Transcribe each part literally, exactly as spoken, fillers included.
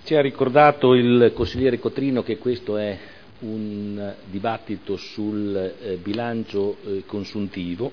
Ci ha ricordato il consigliere Cotrino che questo è un dibattito sul eh, bilancio eh, consuntivo.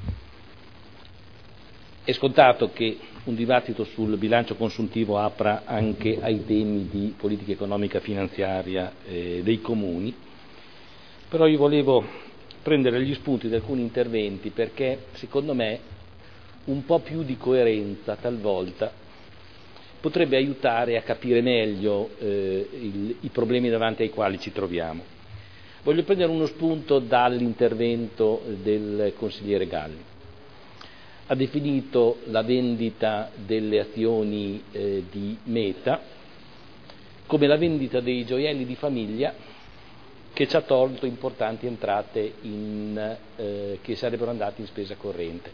È scontato che un dibattito sul bilancio consuntivo apra anche ai temi di politica economica finanziaria eh, dei comuni, però io volevo prendere gli spunti di alcuni interventi perché secondo me un po' più di coerenza talvolta potrebbe aiutare a capire meglio eh, il, i problemi davanti ai quali ci troviamo. Voglio prendere uno spunto dall'intervento del consigliere Galli. Ha definito la vendita delle azioni eh, di Meta come la vendita dei gioielli di famiglia che ci ha tolto importanti entrate in, eh, che sarebbero andate in spesa corrente.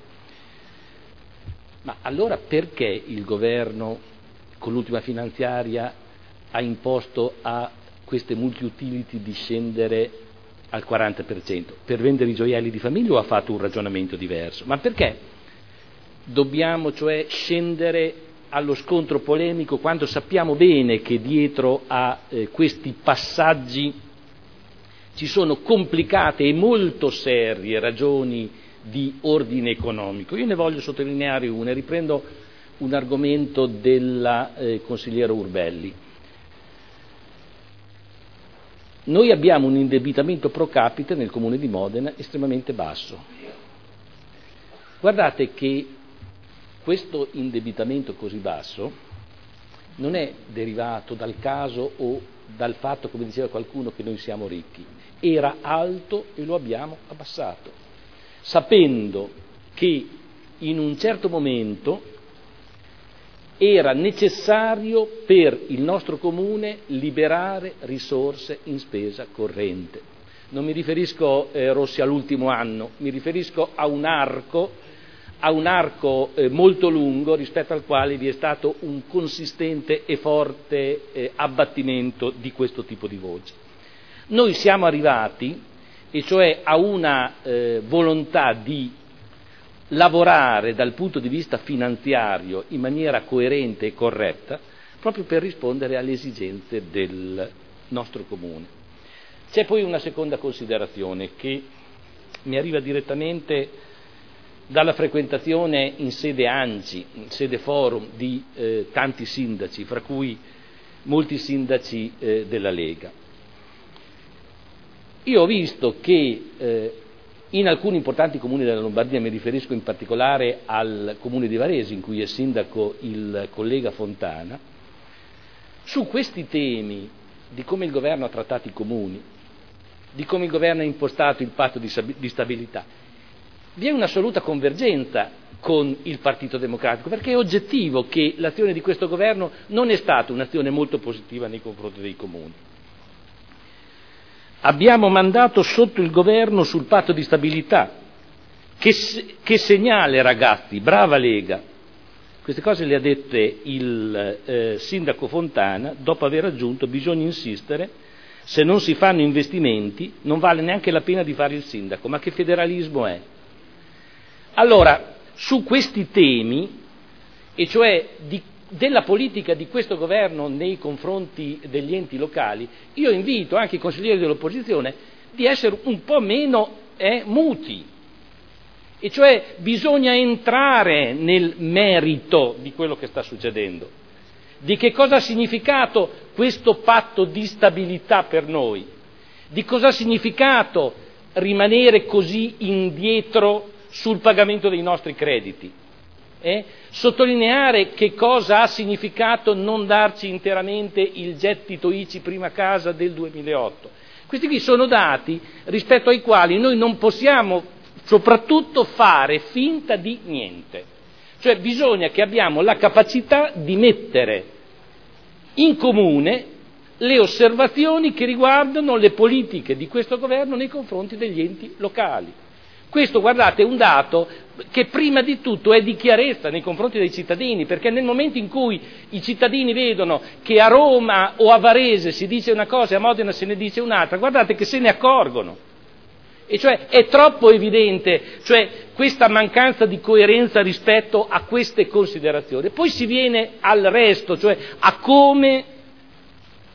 Ma allora perché il governo con l'ultima finanziaria ha imposto a queste multi-utility di scendere al quaranta per cento? Per vendere i gioielli di famiglia o ha fatto un ragionamento diverso? Ma perché dobbiamo cioè scendere allo scontro polemico quando sappiamo bene che dietro a eh, questi passaggi ci sono complicate e molto serie ragioni di ordine economico? Io ne voglio sottolineare una, riprendo un argomento della eh, consigliera Urbelli. Noi abbiamo un indebitamento pro capite nel comune di Modena estremamente basso. Guardate che questo indebitamento così basso non è derivato dal caso o dal fatto, come diceva qualcuno, che noi siamo ricchi. Era alto e lo abbiamo abbassato, sapendo che in un certo momento era necessario per il nostro comune liberare risorse in spesa corrente. Non mi riferisco, eh, Rossi, all'ultimo anno, mi riferisco a un arco, a un arco eh, molto lungo rispetto al quale vi è stato un consistente e forte eh, abbattimento di questo tipo di voci. Noi siamo arrivati, e cioè a una eh, volontà di lavorare dal punto di vista finanziario in maniera coerente e corretta proprio per rispondere alle esigenze del nostro comune. C'è poi una seconda considerazione che mi arriva direttamente dalla frequentazione in sede ANCI, in sede forum di eh, tanti sindaci, fra cui molti sindaci eh, della Lega. Io ho visto che eh, in alcuni importanti comuni della Lombardia, mi riferisco in particolare al comune di Varese, in cui è sindaco il collega Fontana, su questi temi di come il governo ha trattato i comuni, di come il governo ha impostato il patto di stabilità, vi è un'assoluta convergenza con il Partito Democratico, perché è oggettivo che l'azione di questo governo non è stata un'azione molto positiva nei confronti dei comuni. Abbiamo mandato sotto il governo sul patto di stabilità. Che, che segnale, ragazzi, brava Lega. Queste cose le ha dette il eh, sindaco Fontana dopo aver aggiunto: bisogna insistere, se non si fanno investimenti non vale neanche la pena di fare il sindaco. Ma che federalismo è? Allora, su questi temi, e cioè di della politica di questo governo nei confronti degli enti locali, io invito anche i consiglieri dell'opposizione di essere un po' meno eh, muti, e cioè bisogna entrare nel merito di quello che sta succedendo, di che cosa ha significato questo patto di stabilità per noi, di cosa ha significato rimanere così indietro sul pagamento dei nostri crediti. Eh? Sottolineare che cosa ha significato non darci interamente il gettito I C I prima casa del duemilaotto. Questi qui sono dati rispetto ai quali noi non possiamo soprattutto fare finta di niente. Cioè bisogna che abbiamo la capacità di mettere in comune le osservazioni che riguardano le politiche di questo governo nei confronti degli enti locali. Questo, guardate, è un dato che prima di tutto è di chiarezza nei confronti dei cittadini, perché nel momento in cui i cittadini vedono che a Roma o a Varese si dice una cosa e a Modena se ne dice un'altra, guardate che se ne accorgono. E cioè è troppo evidente, cioè, questa mancanza di coerenza rispetto a queste considerazioni. Poi si viene al resto, cioè a come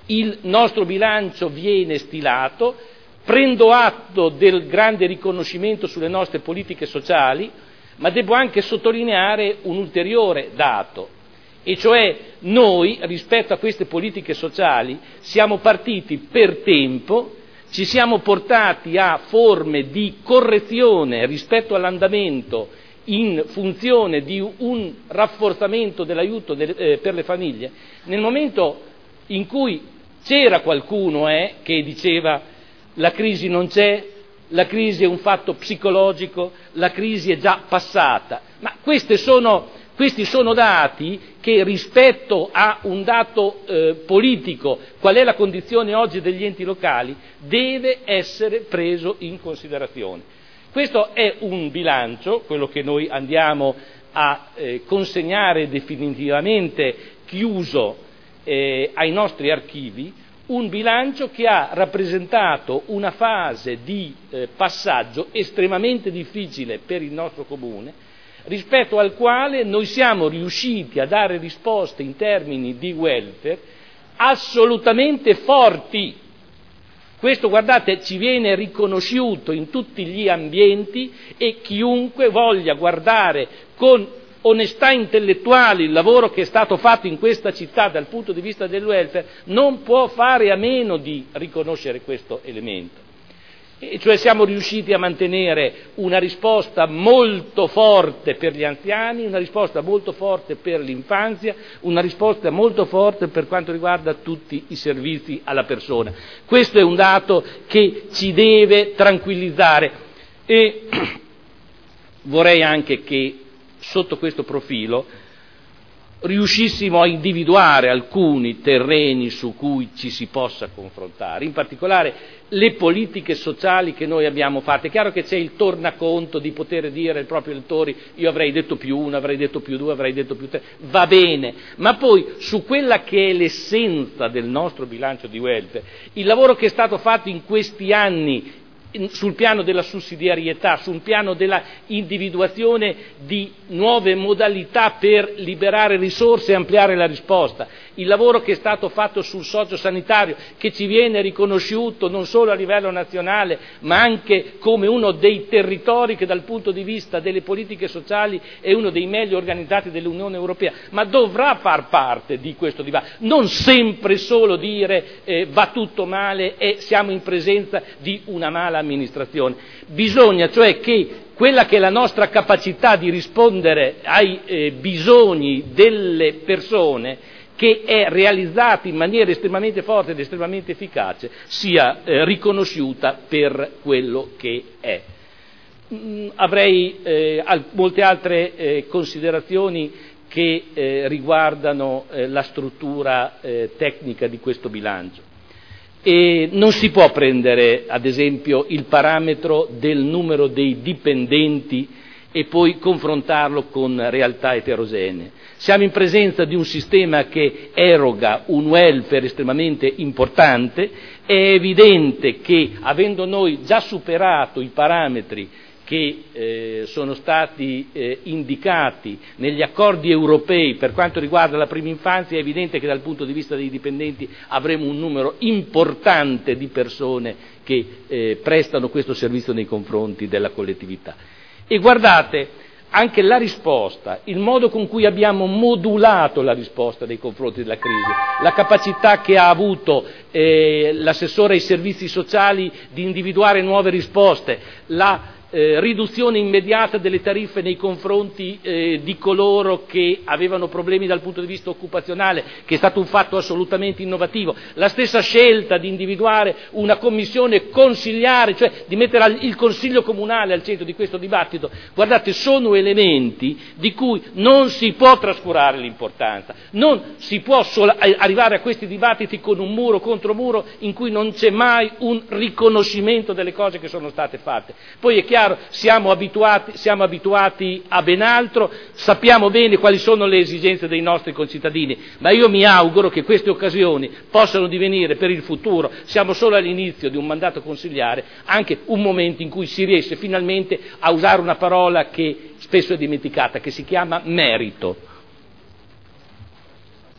il nostro bilancio viene stilato, prendo atto del grande riconoscimento sulle nostre politiche sociali, ma devo anche sottolineare un ulteriore dato, e cioè noi rispetto a queste politiche sociali siamo partiti per tempo, ci siamo portati a forme di correzione rispetto all'andamento in funzione di un rafforzamento dell'aiuto de, eh, per le famiglie, nel momento in cui c'era qualcuno eh, che diceva la crisi non c'è, la crisi è un fatto psicologico, la crisi è già passata, ma queste sono, questi sono dati che rispetto a un dato eh, politico, qual è la condizione oggi degli enti locali, deve essere preso in considerazione. Questo è un bilancio, quello che noi andiamo a eh, consegnare definitivamente chiuso eh, ai nostri archivi, un bilancio che ha rappresentato una fase di eh, passaggio estremamente difficile per il nostro comune, rispetto al quale noi siamo riusciti a dare risposte in termini di welfare assolutamente forti. Questo, guardate, ci viene riconosciuto in tutti gli ambienti e chiunque voglia guardare con onestà intellettuale il lavoro che è stato fatto in questa città dal punto di vista del welfare non può fare a meno di riconoscere questo elemento. E cioè siamo riusciti a mantenere una risposta molto forte per gli anziani, una risposta molto forte per l'infanzia, una risposta molto forte per quanto riguarda tutti i servizi alla persona. Questo è un dato che ci deve tranquillizzare e vorrei anche che sotto questo profilo riuscissimo a individuare alcuni terreni su cui ci si possa confrontare, in particolare le politiche sociali che noi abbiamo fatto. È chiaro che c'è il tornaconto di poter dire ai propri elettori io avrei detto più uno, avrei detto più due, avrei detto più tre, va bene, ma poi su quella che è l'essenza del nostro bilancio di welfare, il lavoro che è stato fatto in questi anni sul piano della sussidiarietà, sul piano della individuazione di nuove modalità per liberare risorse e ampliare la risposta, il lavoro che è stato fatto sul sociosanitario, che ci viene riconosciuto non solo a livello nazionale ma anche come uno dei territori che dal punto di vista delle politiche sociali è uno dei meglio organizzati dell'Unione Europea, ma dovrà far parte di questo dibattito, non sempre solo dire eh, va tutto male e siamo in presenza di una mala amministrazione. Bisogna cioè che quella che è la nostra capacità di rispondere ai eh, bisogni delle persone, che è realizzata in maniera estremamente forte ed estremamente efficace, sia eh, riconosciuta per quello che è. Mm, avrei eh, al- molte altre eh, considerazioni che eh, riguardano eh, la struttura eh, tecnica di questo bilancio. E non si può prendere, ad esempio, il parametro del numero dei dipendenti e poi confrontarlo con realtà eterogenee. Siamo in presenza di un sistema che eroga un welfare estremamente importante, è evidente che, avendo noi già superato i parametri che eh, sono stati eh, indicati negli accordi europei per quanto riguarda la prima infanzia, è evidente che dal punto di vista dei dipendenti avremo un numero importante di persone che eh, prestano questo servizio nei confronti della collettività. E guardate, anche la risposta, il modo con cui abbiamo modulato la risposta nei confronti della crisi, la capacità che ha avuto eh, l'assessore ai servizi sociali di individuare nuove risposte, la Eh, riduzione immediata delle tariffe nei confronti eh, di coloro che avevano problemi dal punto di vista occupazionale, che è stato un fatto assolutamente innovativo, la stessa scelta di individuare una commissione consigliare, cioè di mettere il Consiglio Comunale al centro di questo dibattito, guardate, sono elementi di cui non si può trascurare l'importanza, non si può solo arrivare a questi dibattiti con un muro contro muro in cui non c'è mai un riconoscimento delle cose che sono state fatte. Poi è chiaro, siamo abituati, siamo abituati a ben altro, sappiamo bene quali sono le esigenze dei nostri concittadini, ma io mi auguro che queste occasioni possano divenire per il futuro, siamo solo all'inizio di un mandato consigliare, anche un momento in cui si riesce finalmente a usare una parola che spesso è dimenticata, che si chiama merito.